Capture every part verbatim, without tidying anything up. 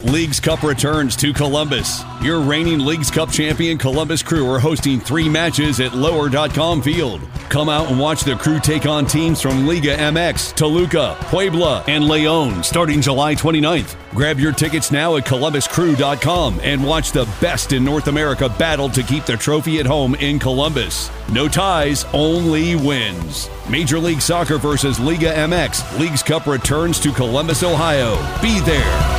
Leagues Cup returns to Columbus. Your reigning Leagues Cup champion Columbus Crew are hosting three matches at lower dot com Field. Come out and watch the Crew take on teams from Liga M X, Toluca, Puebla, and Leon starting July twenty-ninth. Grab your tickets now at columbus crew dot com and watch the best in North America battle to keep the trophy at home in Columbus. No ties, only wins. Major League Soccer versus Liga M X. Leagues Cup returns to Columbus, Ohio. Be there.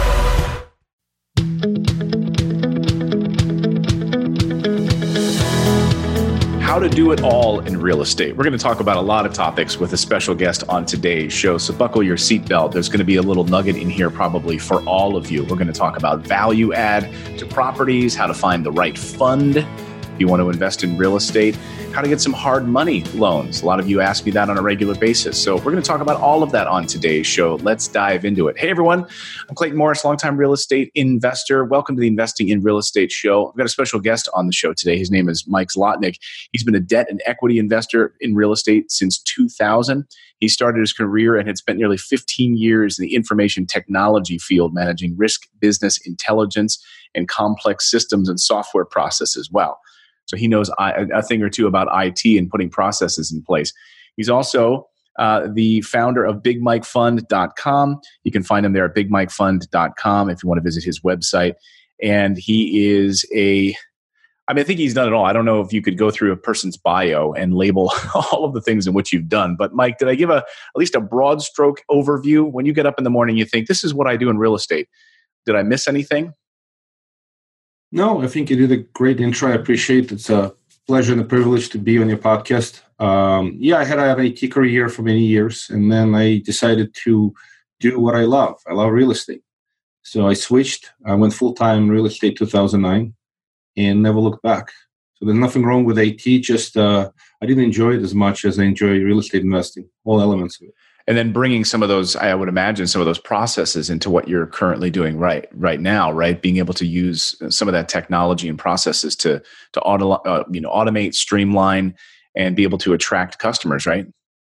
How to do it all in real estate. We're going to talk about a lot of topics with a special guest on today's show. So buckle your seatbelt. There's going to be a little nugget in here probably for all of you. We're going to talk about value add to properties, how to find the right fund if you want to invest in real estate, how to get some hard money loans. A lot of you ask me that on a regular basis. So we're going to talk about all of that on today's show. Let's dive into it. Hey, everyone. I'm Clayton Morris, longtime real estate investor. Welcome to the Investing in Real Estate show. I've got a special guest on the show today. His name is Mike Zlotnick. He's been a debt and equity investor in real estate since two thousand. He started his career and had spent nearly fifteen years in the information technology field, managing risk, business intelligence, and complex systems and software process as well. So he knows a thing or two about I T and putting processes in place. He's also uh, the founder of big mike fund dot com. You can find him there at big mike fund dot com if you want to visit his website. And he is a, I mean, I think he's done it all. I don't know if you could go through a person's bio and label all of the things in which you've done. But Mike, did I give a at least a broad stroke overview? When you get up in the morning, you think, this is what I do in real estate. Did I miss anything? No, I think you did a great intro. I appreciate it. It's a pleasure and a privilege to be on your podcast. Um, yeah, I had an I T career for many years, and then I decided to do what I love. I love real estate. So I switched. I went full-time in real estate two thousand nine and never looked back. So there's nothing wrong with I T, just uh, I didn't enjoy it as much as I enjoy real estate investing, all elements of it. And then bringing some of those, I would imagine, some of those processes into what you're currently doing right right now, right? Being able to use some of that technology and processes to to auto, uh, you know, automate, streamline, and be able to attract customers, right?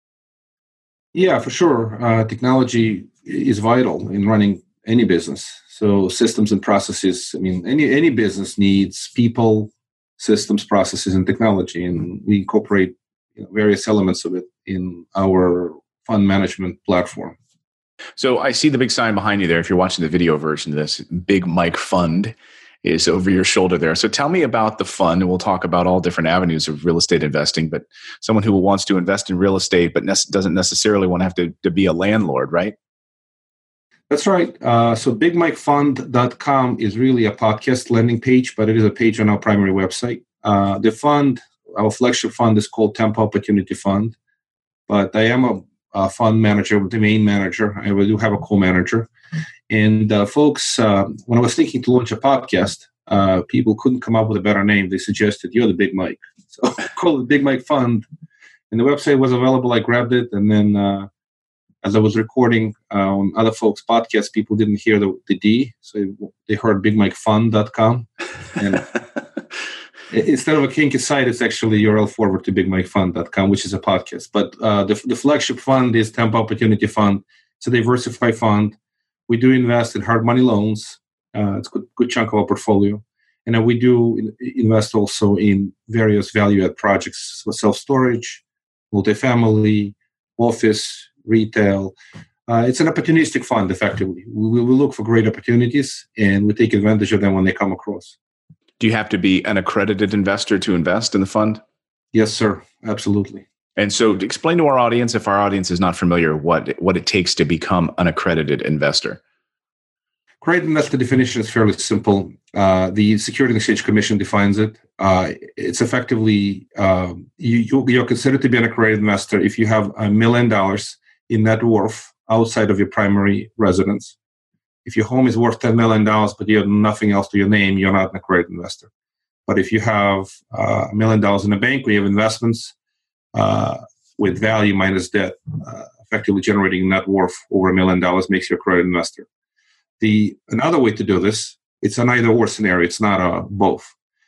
Yeah, for sure. Uh, technology is vital in running any business. So systems and processes. I mean, any any business needs people, systems, processes, and technology, and we incorporate you know, various elements of it in our fund management platform. So I see the big sign behind you there. If you're watching the video version of this, Big Mike Fund is over your shoulder there. So tell me about the fund, and we'll talk about all different avenues of real estate investing, but someone who wants to invest in real estate but ne- doesn't necessarily want to have to, to be a landlord, right? That's right. Uh, so big mike fund dot com is really a podcast landing page, but it is a page on our primary website. Uh, the fund, our flagship fund is called Tampa Opportunity Fund, but I am a Uh, fund manager, the main manager. I do have a co-manager. And uh, folks, uh, when I was thinking to launch a podcast, uh, people couldn't come up with a better name. They suggested, you're the Big Mike. So I called it Big Mike Fund. And the website was available. I grabbed it. And then uh, as I was recording uh, on other folks' podcasts, people didn't hear the, the D. So they heard big mike fund dot com. And instead of a kinky site, it's actually U R L forward to big mike fund dot com, which is a podcast. But uh, the, the flagship fund is Tampa Opportunity Fund. It's a diversified fund. We do invest in hard money loans. Uh, it's a good, good chunk of our portfolio. And then we do in, invest also in various value-add projects, so self-storage, multifamily, office, retail. Uh, it's an opportunistic fund, effectively. We, we look for great opportunities, and we take advantage of them when they come across. Do you have to be an accredited investor to invest in the fund? Yes, sir. Absolutely. And so explain to our audience, if our audience is not familiar, what, what it takes to become an accredited investor. Accredited investor definition is fairly simple. Uh, the Securities and Exchange Commission defines it. Uh, it's effectively, uh, you, you're considered to be an accredited investor if you have a million dollars in net worth outside of your primary residence. If your home is worth ten million dollars, but you have nothing else to your name, you're not an accredited investor. But if you have uh, a million dollars in the bank, we have investments uh, with value minus debt, uh, effectively generating net worth over a million dollars makes you an accredited investor. The another way to do this, it's an either-or scenario. It's not a both.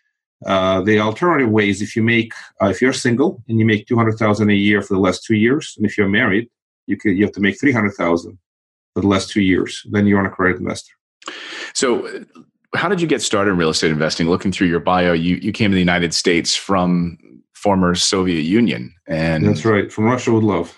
Uh, the alternative way is if you make, uh, if you're single and you make two hundred thousand dollars a year for the last two years, and if you're married, you could you have to make three hundred thousand dollars for the last two years. Then you're an accredited investor. So how did you get started in real estate investing? Looking through your bio, you, you came to the United States from former Soviet Union. And that's right. From Russia with love.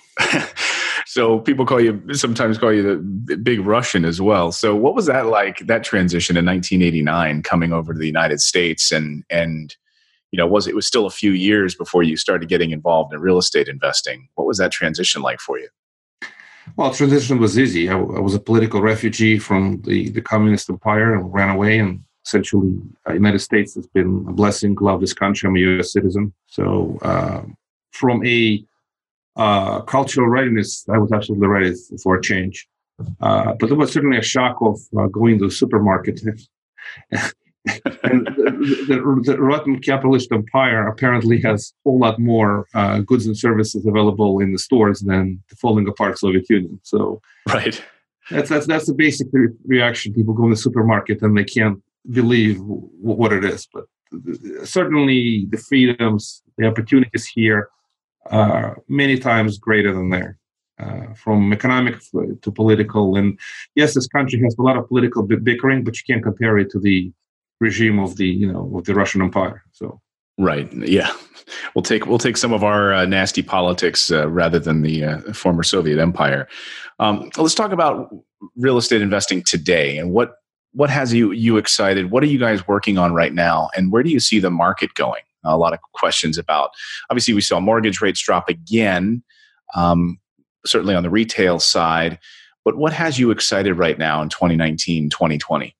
So people call you, sometimes call you the big Russian as well. So what was that like, that transition in nineteen eighty-nine coming over to the United States? And, and you know, was it was still a few years before you started getting involved in real estate investing. What was that transition like for you? Well, transition was easy. I, I was a political refugee from the, the communist empire and ran away. And essentially, the uh, United States has been a blessing. Love this country. I'm a U S citizen. So uh, from a uh, cultural readiness, I was absolutely ready for a change. Uh, but there was certainly a shock of uh, going to the supermarket. And the, the, the rotten capitalist empire apparently has a whole lot more uh, goods and services available in the stores than the falling apart Soviet Union. So right, that's that's that's the basic re- reaction. People go in the supermarket and they can't believe w- what it is. But certainly the freedoms, the opportunities here are many times greater than there, uh, from economic to political. And yes, this country has a lot of political bickering, but you can't compare it to the regime of the, you know, of the Russian Empire. So, right, yeah, we'll take we'll take some of our uh, nasty politics uh, rather than the uh, former Soviet Empire. Um, let's talk about real estate investing today, and what what has you you excited? What are you guys working on right now, and where do you see the market going? A lot of questions about. Obviously, we saw mortgage rates drop again, um, certainly on the retail side. But what has you excited right now in twenty nineteen, twenty twenty?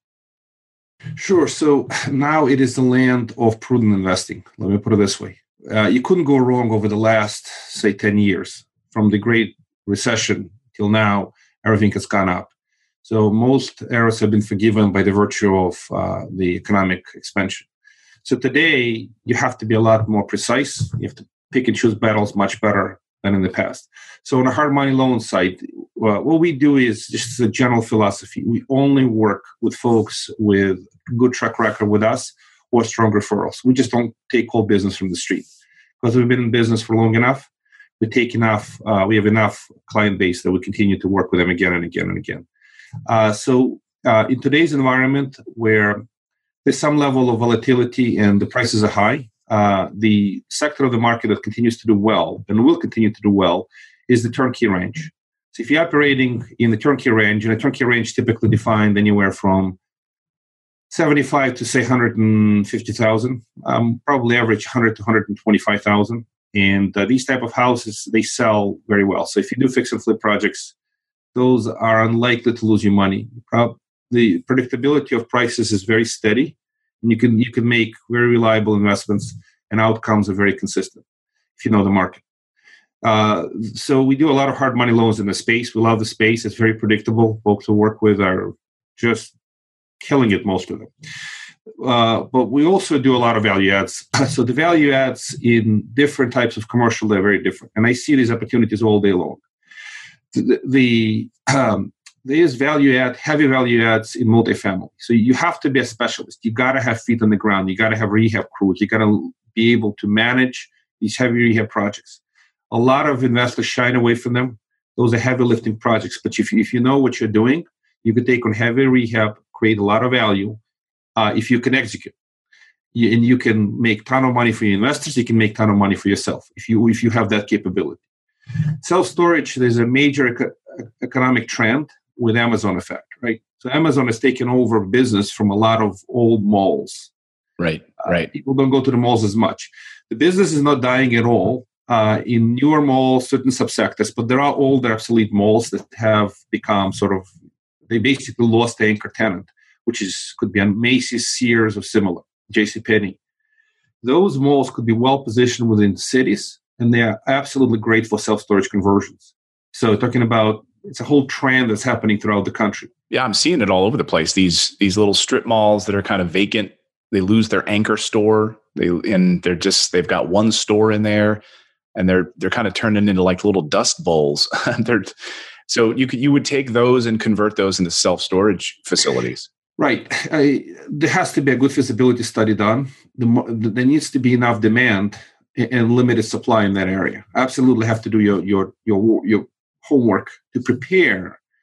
Sure. So now it is the land of prudent investing. Let me put it this way. Uh, you couldn't go wrong over the last, say, ten years. From the Great Recession till now, everything has gone up. So most errors have been forgiven by the virtue of uh, the economic expansion. So today, you have to be a lot more precise. You have to pick and choose battles much better than in the past. So on a hard money loan side, uh, what we do is just a general philosophy. We only work with folks with good track record with us or strong referrals. We just don't take whole business from the street. Because we've been in business for long enough, we take enough, uh, we have enough client base that we continue to work with them again and again and again. Uh, so uh, in today's environment where there's some level of volatility and the prices are high, uh, the sector of the market that continues to do well and will continue to do well is the turnkey range. So if you're operating in the turnkey range, and a turnkey range typically defined anywhere from seventy-five to say one hundred fifty thousand, um, probably average one hundred to one hundred twenty-five thousand. And uh, these type of houses, they sell very well. So if you do fix and flip projects, those are unlikely to lose you money. The predictability of prices is very steady, and you can you can make very reliable investments, and outcomes are very consistent if you know the market. Uh, so we do a lot of hard money loans in the space. We love the space. It's very predictable. Folks who work with are just killing it, most of them. Uh, but we also do a lot of value adds. So the value adds in different types of commercial, they're very different. And I see these opportunities all day long. The, the um, there is value add, heavy value adds in multifamily. So you have to be a specialist. You got to have feet on the ground. You got to have rehab crews. You got to be able to manage these heavy rehab projects. A lot of investors shine away from them. Those are heavy lifting projects. But if you, if you know what you're doing, you can take on heavy rehab, create a lot of value uh, if you can execute. You, and you can make a ton of money for your investors. You can make a ton of money for yourself if you if you have that capability. Self-storage, there's a major eco- economic trend with Amazon effect, right? So Amazon has taken over business from a lot of old malls. Right, right. Uh, people don't go to the malls as much. The business is not dying at all uh, in newer malls, certain subsectors, but there are older obsolete malls that have become sort of, they basically lost the anchor tenant, which is could be a Macy's, Sears, or similar, JCPenney. Those malls could be well positioned within cities, and they are absolutely great for self-storage conversions. So talking about, it's a whole trend that's happening throughout the country. Yeah, I'm seeing it all over the place. These these little strip malls that are kind of vacant, they lose their anchor store. They and they're just they've got one store in there, and they're they're kind of turning into like little dust bowls. they're so you could you would take those and convert those into self-storage facilities. Right. I, there has to be a good feasibility study done. The, there needs to be enough demand and limited supply in that area. Absolutely have to do your your your your homework to prepare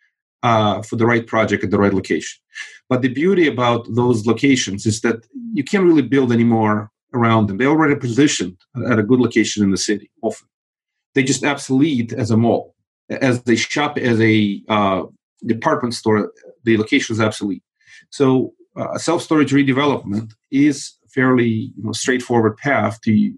uh, for the right project at the right location. But the beauty about those locations is that you can't really build anymore around them. They're already positioned at a good location in the city, often. They just obsolete as a mall. As they shop as a uh, department store, the location is obsolete. So uh, self-storage redevelopment is fairly you know, straightforward path to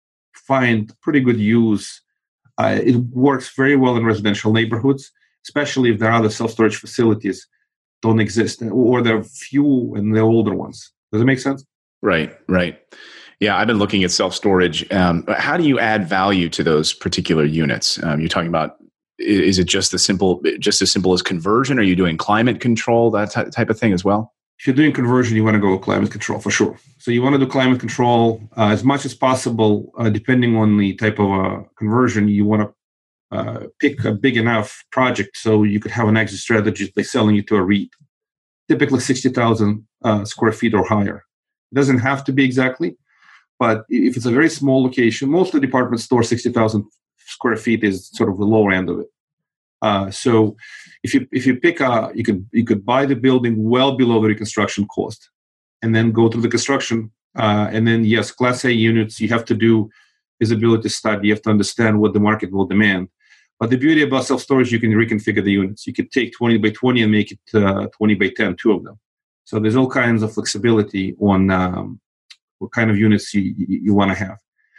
find pretty good use. Uh, it works very well in residential neighborhoods, especially if there are other self-storage facilities don't exist, or they're few and they're older ones. Does it make sense? Right, right. Yeah, I've been looking at self-storage. Um, but how do you add value to those particular units? Um, you're talking about, is it just as simple, just as simple as conversion? Are you doing climate control, that t- type of thing as well? If you're doing conversion, you want to go with climate control for sure. So you want to do climate control uh, as much as possible, uh, depending on the type of uh, conversion. You want to uh, pick a big enough project so you could have an exit strategy by selling it to a REIT, typically sixty thousand uh, square feet or higher. It doesn't have to be exactly, but if it's a very small location, most of the department store, sixty thousand square feet is sort of the lower end of it. Uh, so if you if you pick a, you could you could buy the building well below the reconstruction cost, and then go through the construction, uh, and then yes, Class A units, you have to do feasibility study. You have to understand what the market will demand. But the beauty about self-storage, you can reconfigure the units. You could take twenty by twenty and make it uh, twenty by ten, two of them. So there's all kinds of flexibility on um, what kind of units you, you, you want to have.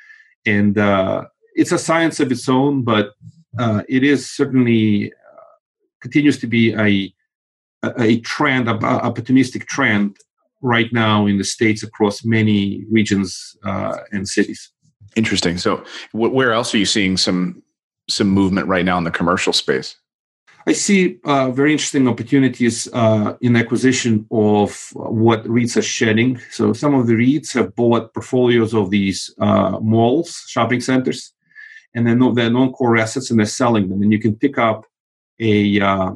And uh, it's a science of its own, but uh, it is certainly uh, continues to be a, a, a trend, an opportunistic trend right now in the States across many regions uh, and cities. Interesting. So wh- where else are you seeing some some movement right now in the commercial space? I see uh, very interesting opportunities uh, in acquisition of what REITs are shedding. So some of the REITs have bought portfolios of these uh, malls, shopping centers, and then they're non-core assets, and they're selling them. And you can pick up a, uh,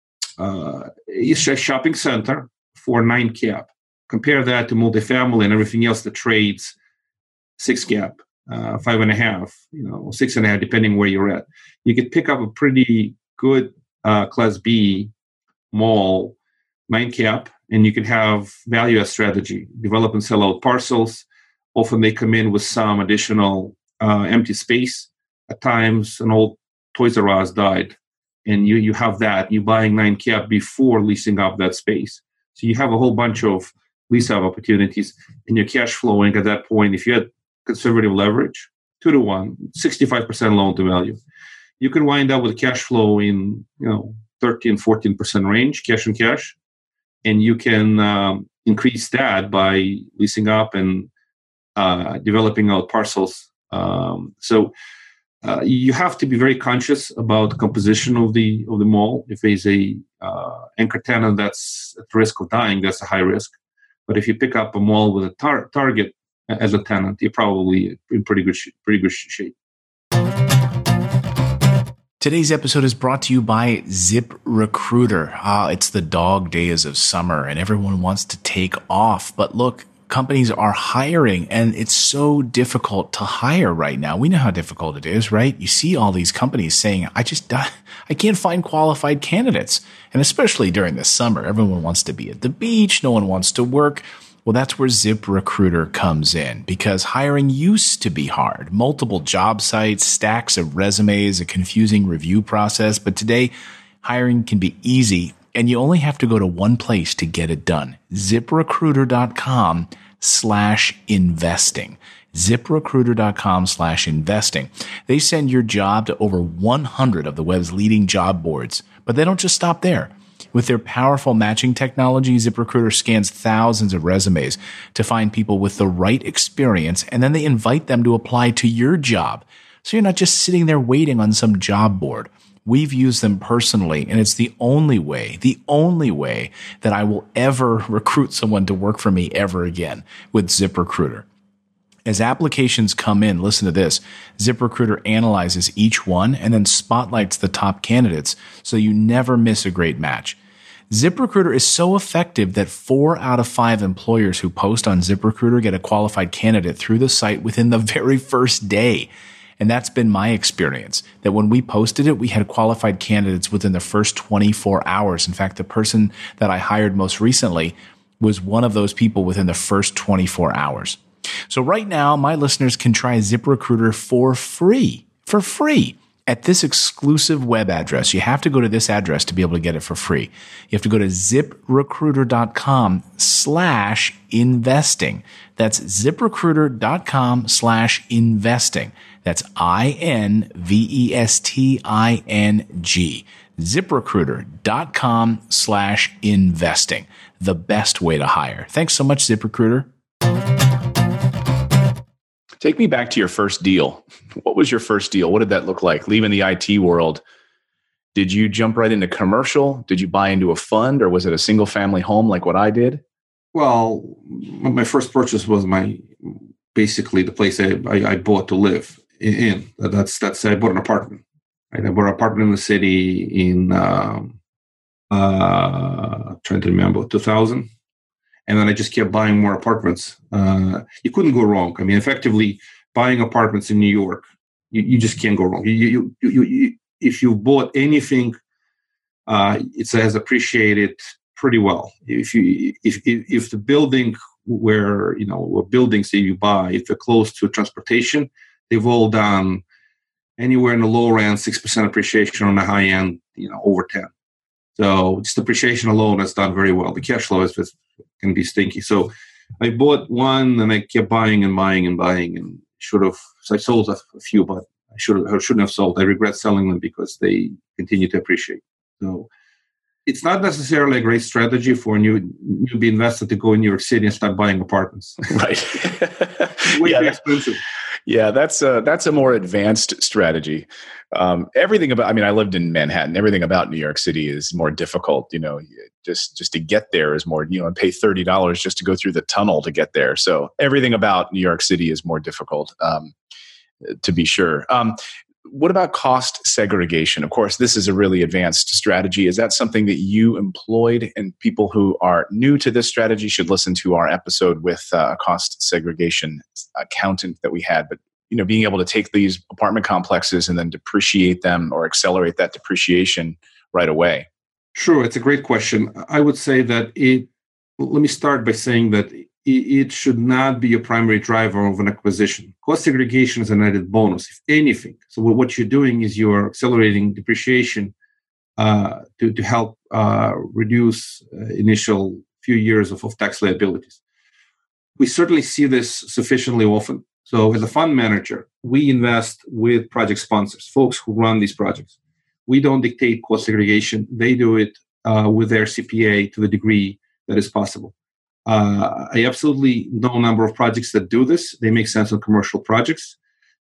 uh, a shopping center for nine cap. Compare that to multifamily and everything else that trades six cap, uh, five and a half, you know, six and a half, depending where you're at. You could pick up a pretty good Uh, Class B mall, nine cap, and you can have value add strategy, develop and sell out parcels. Often they come in with some additional uh, empty space. At times, an old Toys R Us died, and you you have that. You're buying nine cap before leasing up that space. So you have a whole bunch of lease up opportunities, and your cash flowing at that point. If you had conservative leverage, two to one, sixty-five percent loan to value, you can wind up with cash flow in, you know, thirteen, fourteen percent range, cash and cash. And you can um, increase that by leasing up and uh, developing out parcels. Um, so uh, you have to be very conscious about the composition of the of the mall. If there's a uh, anchor tenant that's at risk of dying, that's a high risk. But if you pick up a mall with a tar- Target as a tenant, you're probably in pretty good sh- pretty good shape. Today's episode is brought to you by ZipRecruiter. Ah, it's the dog days of summer and everyone wants to take off. But look, companies are hiring and it's so difficult to hire right now. We know how difficult it is, right? You see all these companies saying, I just, I can't find qualified candidates. And especially during the summer, everyone wants to be at the beach. No one wants to work. Well, that's where ZipRecruiter comes in, because hiring used to be hard. Multiple job sites, stacks of resumes, a confusing review process. But today, hiring can be easy, and you only have to go to one place to get it done. ZipRecruiter.com slash investing. ZipRecruiter.com slash investing. They send your job to over one hundred of the web's leading job boards. But they don't just stop there. With their powerful matching technology, ZipRecruiter scans thousands of resumes to find people with the right experience, and then they invite them to apply to your job. So you're not just sitting there waiting on some job board. We've used them personally, and it's the only way, the only way that I will ever recruit someone to work for me ever again with ZipRecruiter. As applications come in, listen to this, ZipRecruiter analyzes each one and then spotlights the top candidates so you never miss a great match. ZipRecruiter is so effective that four out of five employers who post on ZipRecruiter get a qualified candidate through the site within the very first day. And that's been my experience, that when we posted it, we had qualified candidates within the first twenty-four hours. In fact, the person that I hired most recently was one of those people within the first twenty-four hours. So right now, my listeners can try ZipRecruiter for free, for free. At this exclusive web address. You have to go to this address to be able to get it for free. You have to go to ZipRecruiter.com slash investing. That's ZipRecruiter.com slash investing. That's I N V E S T I N G. ZipRecruiter.com slash investing. The best way to hire. Thanks so much, ZipRecruiter. Take me back to your first deal. What was your first deal? What did that look like? Leaving the I T world, did you jump right into commercial? Did you buy into a fund, or was it a single family home like what I did? Well, my first purchase was my basically the place I, I, I bought to live in. That's that's I bought an apartment. Right? I bought an apartment in the city in um, uh, trying to remember two thousand. And then I just kept buying more apartments. Uh, you couldn't go wrong. I mean, effectively, buying apartments in New York, you, you just can't go wrong. You, you, you, you, if you bought anything, uh, it has appreciated pretty well. If you if if, if the building where you know or buildings that you buy, if they're close to transportation, they've all done anywhere in the lower end six percent appreciation, on the high end, you know, over ten. So just appreciation alone has done very well. The cash flow is just can be stinky. So I bought one and I kept buying and buying and buying and should have, so I sold a, a few, but I should have, I shouldn't have sold. I regret selling them because they continue to appreciate. So it's not necessarily a great strategy for a new newbie investor to go in New York City and start buying apartments. Right. Way yeah, too expensive. Yeah, that's a, that's a more advanced strategy. Um, everything about, I mean, I lived in Manhattan. Everything about New York City is more difficult. You know, just just to get there is more, you know, and pay thirty dollars just to go through the tunnel to get there. So everything about New York City is more difficult, um, to be sure. Um, what about cost segregation? Of course, this is a really advanced strategy. Is that something that you employed? And people who are new to this strategy should listen to our episode with uh, a cost segregation accountant that we had. But you know, being able to take these apartment complexes and then depreciate them or accelerate that depreciation right away. Sure, it's a great question. I would say that it. Let me start by saying that it should not be a primary driver of an acquisition. Cost segregation is an added bonus, if anything. So what you're doing is you're accelerating depreciation uh, to, to help uh, reduce uh, initial few years of, of tax liabilities. We certainly see this sufficiently often. So as a fund manager, we invest with project sponsors, folks who run these projects. We don't dictate cost segregation. They do it uh, with their C P A to the degree that is possible. Uh, I absolutely know a number of projects that do this. They make sense on commercial projects.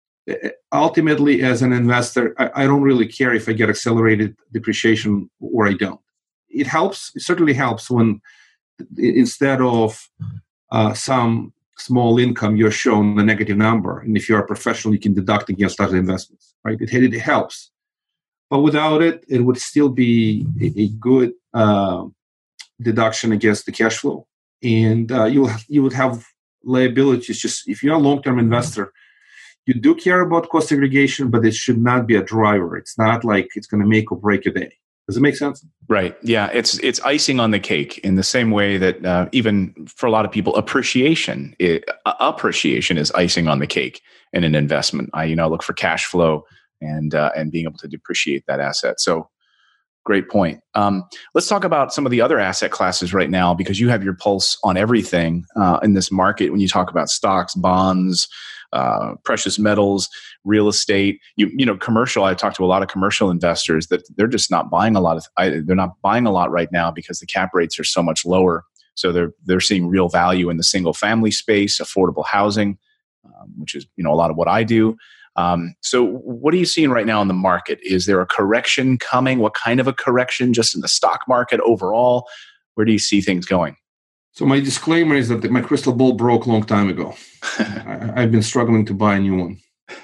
Ultimately, as an investor, I, I don't really care if I get accelerated depreciation or I don't. It helps. It certainly helps when instead of uh, some small income, you're shown a negative number. And if you're a professional, you can deduct against other investments, right? It, it helps. But without it, it would still be a, a good uh, deduction against the cash flow. And uh, you you would have liabilities. Just if you're a long-term investor, you do care about cost segregation, but it should not be a driver. It's not like it's going to make or break a day. Does it make sense? Right. Yeah. It's it's icing on the cake in the same way that uh, even for a lot of people, appreciation it, uh, appreciation is icing on the cake in an investment. I you know look for cash flow and uh, and being able to depreciate that asset. So. Great point. Um, let's talk about some of the other asset classes right now, because you have your pulse on everything uh, in this market. When you talk about stocks, bonds, uh, precious metals, real estate, you you know, commercial. I've talked to a lot of commercial investors that they're just not buying a lot of. They're not buying a lot right now because the cap rates are so much lower. So they're they're seeing real value in the single family space, affordable housing, um, which is you know a lot of what I do. Um, so what are you seeing right now in the market? Is there a correction coming? What kind of a correction just in the stock market overall? Where do you see things going? So my disclaimer is that my crystal ball broke a long time ago. I, I've been struggling to buy a new one.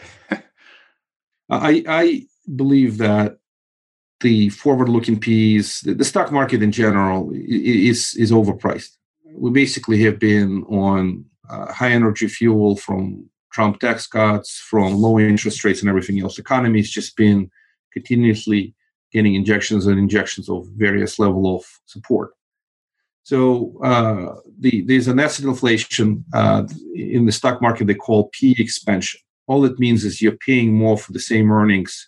I, I believe that the forward-looking piece, the, the stock market in general, is, is overpriced. We basically have been on uh, high-energy fuel from Trump tax cuts, from low interest rates and everything else. The economy has just been continuously getting injections and injections of various level of support. So uh, the, there's an asset inflation uh, in the stock market they call P E expansion. All it means is you're paying more for the same earnings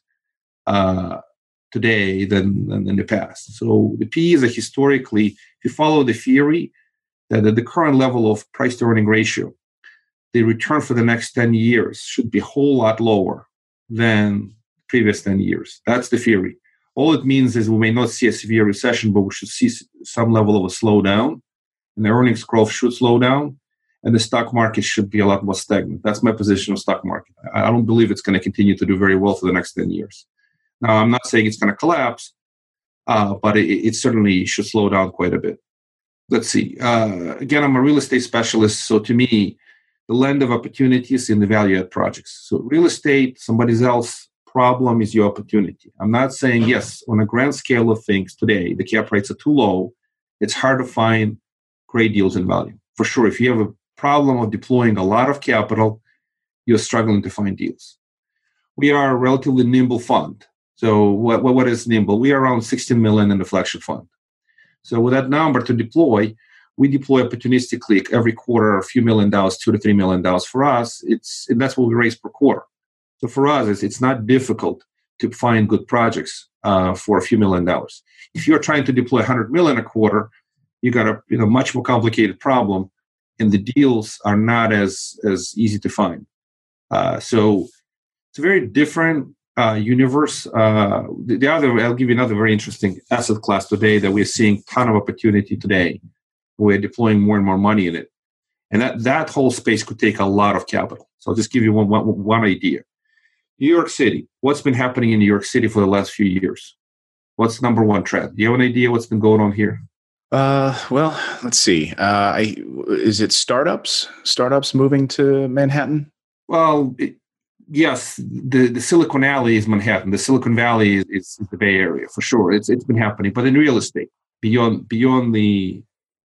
uh, today than, than in the past. So the P Es are historically, if you follow the theory, that at the current level of price to earning ratio, the return for the next ten years should be a whole lot lower than previous ten years. That's the theory. All it means is we may not see a severe recession, but we should see some level of a slowdown, and the earnings growth should slow down, and the stock market should be a lot more stagnant. That's my position on stock market. I don't believe it's going to continue to do very well for the next ten years. Now, I'm not saying it's going to collapse, uh, but it, it certainly should slow down quite a bit. Let's see. Uh, again, I'm a real estate specialist, so to me, the land of opportunities in the value-add projects. So real estate, somebody else's problem is your opportunity. I'm not saying, yes, on a grand scale of things today, the cap rates are too low. It's hard to find great deals in value. For sure, if you have a problem of deploying a lot of capital, you're struggling to find deals. We are a relatively nimble fund. So what, what is nimble? We are around sixteen million in the flagship fund. So with that number to deploy, we deploy opportunistically every quarter a few million dollars, two to three million dollars. For us, it's and that's what we raise per quarter. So for us, it's, it's not difficult to find good projects uh, for a few million dollars. If you're trying to deploy one hundred million a quarter, you got a you know much more complicated problem, and the deals are not as as easy to find. Uh, so it's a very different uh, universe. Uh, the, the other, I'll give you another very interesting asset class today that we're seeing a ton of opportunity today. We're deploying more and more money in it. And that, that whole space could take a lot of capital. So I'll just give you one, one, one idea. New York City. What's been happening in New York City for the last few years? What's the number one trend? Do you have an idea what's been going on here? Uh, well, let's see. Uh, I, is it startups? Startups moving to Manhattan? Well, it, yes. The, the Silicon Alley is Manhattan. The Silicon Valley is, is the Bay Area for sure. It's it's been happening, but in real estate, beyond beyond the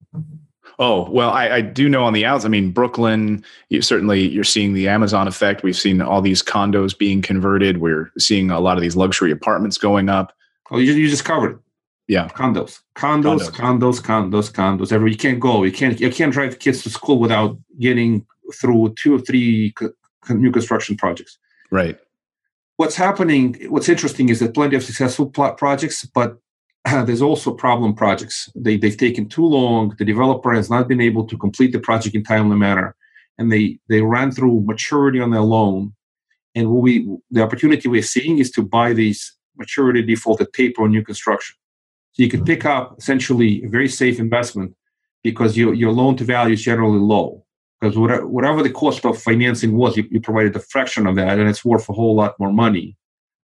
Oh, well, I, I do know on the outs. I mean, Brooklyn, you, certainly you're seeing the Amazon effect. We've seen all these condos being converted. We're seeing a lot of these luxury apartments going up. Oh, you, you just covered it. Yeah. Condos, condos, condos, condos, condos, condos. Every, you can't go. You can't, you can't drive kids to school without getting through two or three co- new construction projects. Right. What's happening, what's interesting is that plenty of successful pl- projects, but Uh, there's also problem projects. They, they've taken too long. The developer has not been able to complete the project in timely manner, and they, they ran through maturity on their loan. And what we the opportunity we're seeing is to buy these maturity defaulted paper on new construction. So you can pick up essentially a very safe investment because your, your loan to value is generally low. Because whatever, whatever the cost of financing was, you, you provided a fraction of that, and it's worth a whole lot more money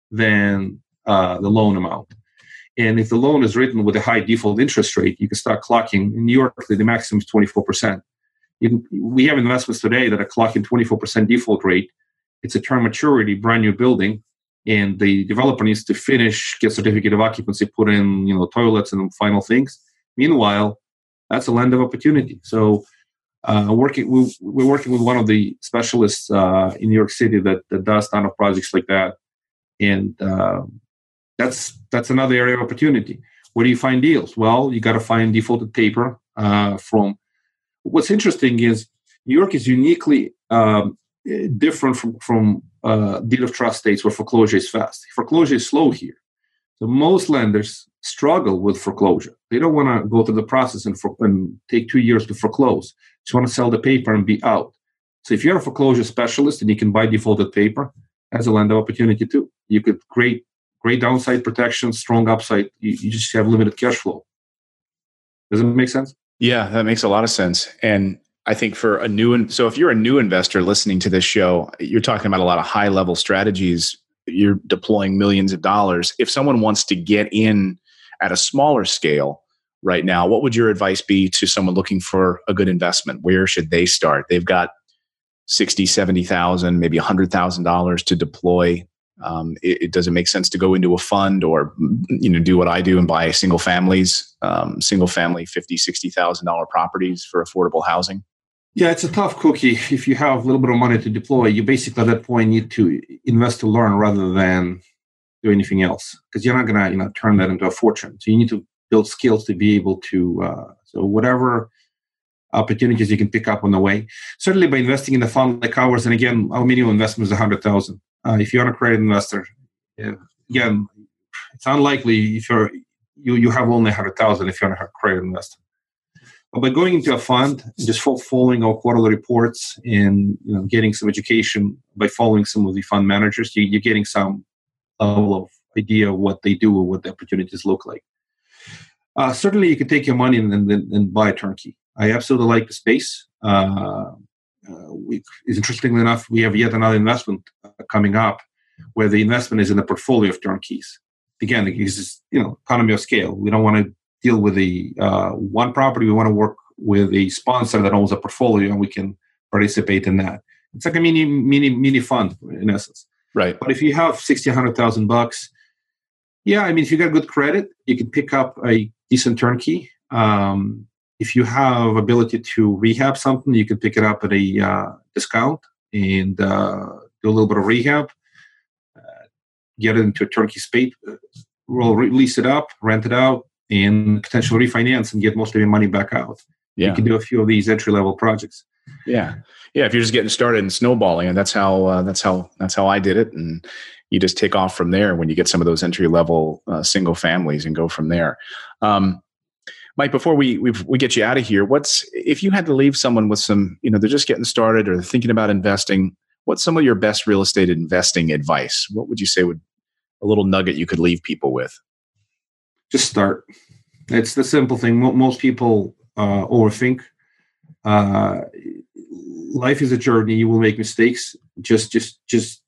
than uh, the loan amount. And if the loan is written with a high default interest rate, you can start clocking. In New York, the maximum is twenty-four percent. You can, we have investments today that are clocking twenty-four percent default rate. It's a term maturity, brand new building, and the developer needs to finish, get certificate of occupancy, put in you know toilets and final things. Meanwhile, that's a land of opportunity. So uh, working, we, we're working with one of the specialists uh, in New York City that, that does a ton of projects like that. And uh, That's that's another area of opportunity. Where do you find deals? Well, you got to find defaulted paper uh, from. What's interesting is New York is uniquely um, different from from uh, deed of trust states where foreclosure is fast. Foreclosure is slow here, so most lenders struggle with foreclosure. They don't want to go through the process and, for, and take two years to foreclose. Just want to sell the paper and be out. So if you're a foreclosure specialist and you can buy defaulted paper, that's a land of opportunity too. You could create great downside protection, strong upside. You, you just have limited cash flow. Does it make sense? Yeah, that makes a lot of sense. And I think for a new, so if you're a new investor listening to this show, you're talking about a lot of high level strategies. You're deploying millions of dollars. If someone wants to get in at a smaller scale right now, what would your advice be to someone looking for a good investment? Where should they start? They've got sixty, seventy thousand, maybe one hundred thousand dollars to deploy. Um, it, it doesn't make sense to go into a fund or, you know, do what I do and buy single families, um, single family fifty, sixty thousand dollar properties for affordable housing. Yeah, it's a tough cookie. If you have a little bit of money to deploy, you basically at that point need to invest to learn rather than do anything else, because you're not going to, you know, turn that into a fortune. So you need to build skills to be able to, uh, so whatever opportunities you can pick up on the way. Certainly by investing in the fund like ours, and again, our minimum investment is one hundred thousand dollars. Uh, if you're an accredited investor, yeah, again, it's unlikely if you're, you, you have only one hundred thousand dollars if you're an accredited investor. But by going into a fund, just following our quarterly reports and, you know, getting some education by following some of the fund managers, you, you're getting some level of idea of what they do or what the opportunities look like. Uh, certainly, you can take your money and, and, and buy a turnkey. I absolutely like the space. Uh, uh, we, interestingly enough, we have yet another investment uh, coming up where the investment is in a portfolio of turnkeys. Again, it's, you know, economy of scale. We don't want to deal with the uh, one property. We want to work with a sponsor that owns a portfolio, and we can participate in that. It's like a mini, mini, mini fund in essence. Right. But if you have sixty, one hundred thousand bucks, yeah, I mean, if you got good credit, you can pick up a decent turnkey. Um, if you have ability to rehab something, you can pick it up at a uh, discount and uh, do a little bit of rehab, uh, get it into a turnkey space, we'll release it up, rent it out, and potentially refinance and get most of your money back out. Yeah. You can do a few of these entry level projects. Yeah, yeah. If you're just getting started and snowballing, and that's how uh, that's how that's how I did it, and you just take off from there when you get some of those entry level uh, single families and go from there. Um, Mike, before we we've, we get you out of here, what's if you had to leave someone with some, you know, they're just getting started or they're thinking about investing, what's some of your best real estate investing advice? What would you say would a little nugget you could leave people with? Just start. It's the simple thing. Most people uh, overthink. Uh, life is a journey. You will make mistakes. Just, just, just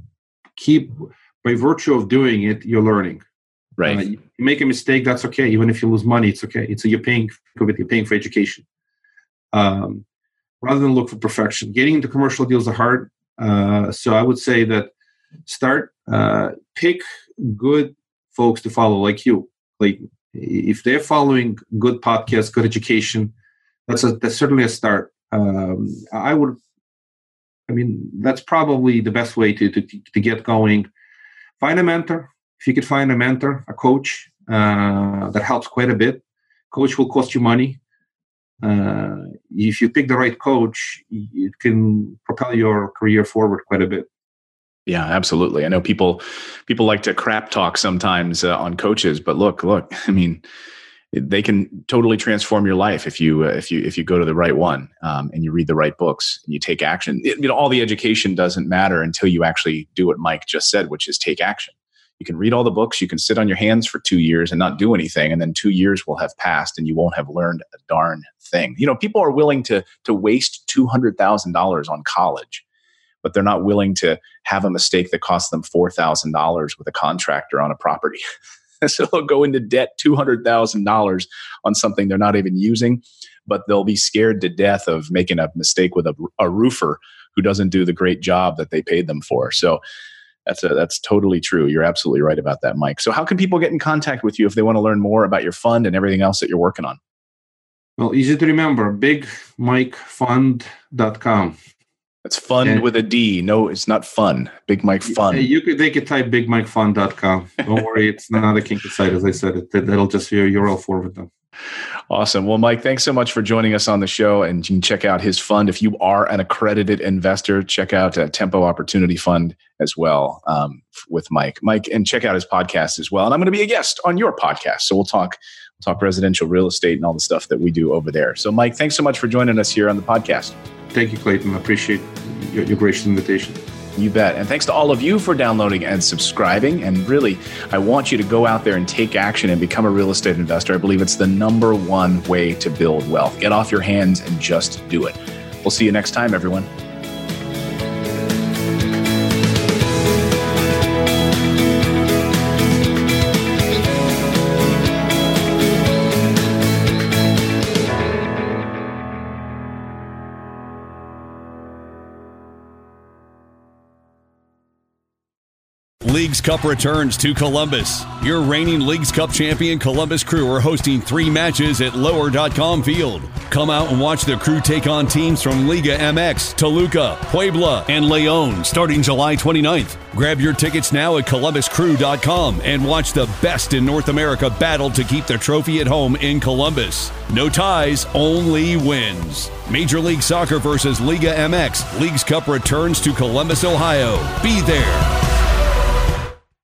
keep. By virtue of doing it, you're learning. Right. Uh, you make a mistake. That's okay. Even if you lose money, it's okay. It's you're paying for it. You're paying for education. Um, rather than look for perfection, getting into commercial deals are hard. Uh, so I would say that start. Uh, pick good folks to follow, like you. Like if they're following good podcasts, good education, that's a that's certainly a start. Um, I would, I mean, that's probably the best way to to to get going. Find a mentor. If you could find a mentor, a coach, uh, that helps quite a bit. Coach will cost you money. Uh, if you pick the right coach, it can propel your career forward quite a bit. Yeah, absolutely. I know people people like to crap talk sometimes uh, on coaches, but look, look. I mean, they can totally transform your life if you uh, if you if you go to the right one um, and you read the right books and you take action. It, you know, all the education doesn't matter until you actually do what Mike just said, which is take action. You can read all the books, you can sit on your hands for two years and not do anything, and then two years will have passed and you won't have learned a darn thing. You know, people are willing to to waste two hundred thousand dollars on college, but they're not willing to have a mistake that costs them four thousand dollars with a contractor on a property. So they'll go into debt two hundred thousand dollars on something they're not even using, but they'll be scared to death of making a mistake with a, a roofer who doesn't do the great job that they paid them for. So that's a, that's totally true. You're absolutely right about that, Mike. So how can people get in contact with you if they want to learn more about your fund and everything else that you're working on? Well, easy to remember, big mike fund dot com. It's fund and with a D. No, it's not fun. Big Mike Fund. You could, they could type big mike fund dot com. Don't worry, it's not a kinky site, as I said. It, that'll just you're, you're all forward them. Awesome. Well, Mike, thanks so much for joining us on the show. And you can check out his fund. If you are an accredited investor, check out uh, Tempo Opportunity Fund as well um, with Mike. Mike, and check out his podcast as well. And I'm going to be a guest on your podcast. So we'll talk we'll talk residential real estate and all the stuff that we do over there. So, Mike, thanks so much for joining us here on the podcast. Thank you, Clayton. I appreciate your, your gracious invitation. You bet. And thanks to all of you for downloading and subscribing. And really, I want you to go out there and take action and become a real estate investor. I believe it's the number one way to build wealth. Get off your hands and just do it. We'll see you next time, everyone. Leagues Cup returns to Columbus. Your reigning Leagues Cup champion Columbus Crew are hosting three matches at lower dot com Field. Come out and watch the Crew take on teams from Liga M X, Toluca, Puebla, and León starting July twenty-ninth. Grab your tickets now at columbus crew dot com and watch the best in North America battle to keep the trophy at home in Columbus. No ties, only wins. Major League Soccer versus Liga M X. Leagues Cup returns to Columbus, Ohio. Be there.